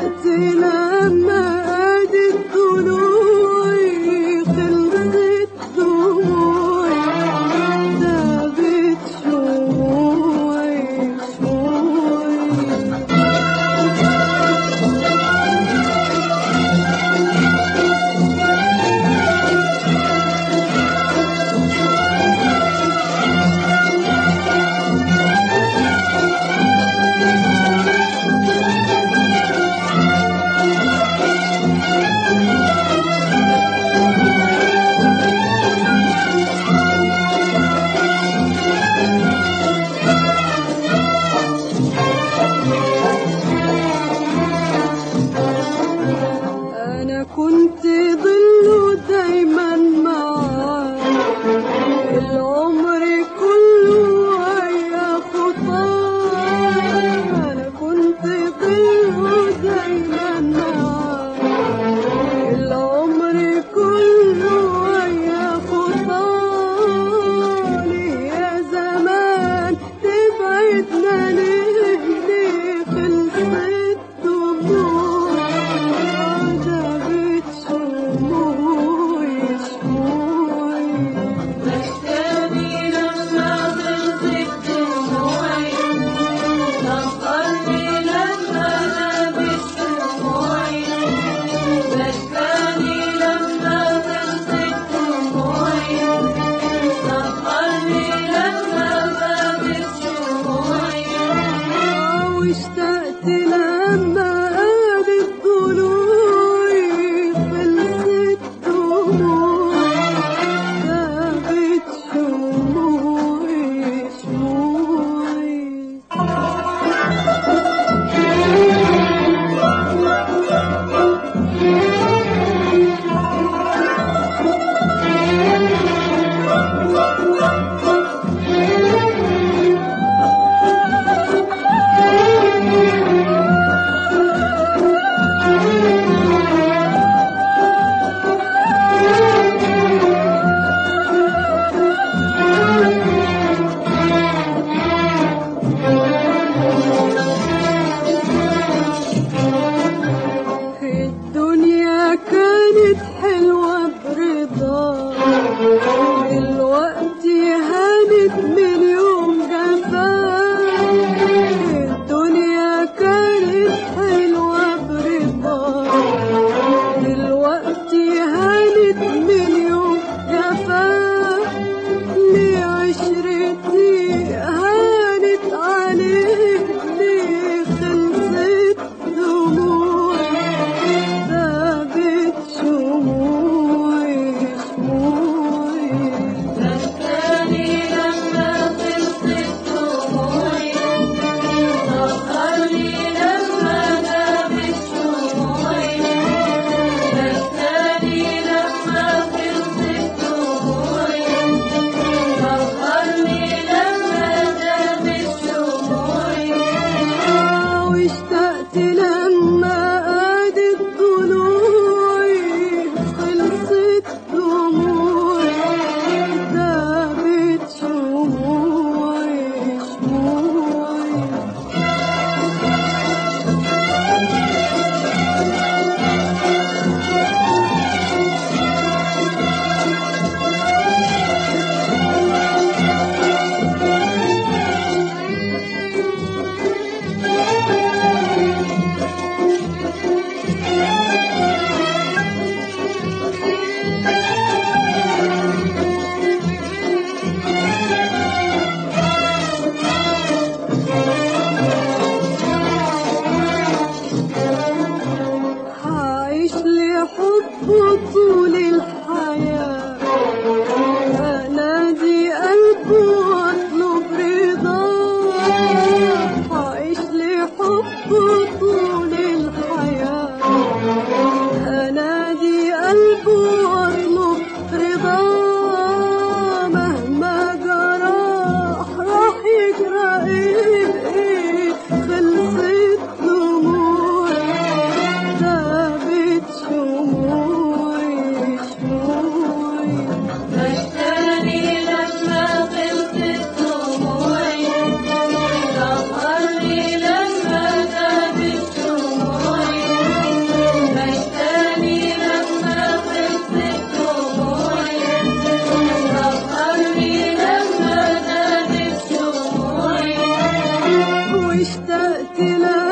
واشتقت لما قادت ضلوعي خلصت دموعي ذابت شموعي أنا كنت ظله دايما معاه العمر كله ويا خطاه. أنا كنت ظله دايما معاه العمر كله ويا خطاه. ليه يا زمان تبعدنا ليه خلصت دموعي واشتقت لما قادت ضلوعي خلصت دموعي ذابت شموعي الدنيا كانت حلوة برضا دلوقتي هانت من يوم جفاك. الدنيا كانت حلوة برضا دلوقتي هانت من يوم جفاك. ليه عشرتي هانت عليك ليه خلصت دموعي ذابت شموعي ذكرني لما خلصت دموعي سهرني لما ذابت شموعي. ذكرني لما خلصت دموعي سهرني لما ذابت شموعي. واشتقت لما قادت ضلوعي خلصت دموعي ذابت شموعي هعيش لحبه طول الحياة أنادي قلبه وأطلب رضاه. هعيش لحبه طول الحياة أنادي قلبه وأطلب رضاه. مهما جراح راح يجرى إيه خلصت دموعي ذابت شموعي كلام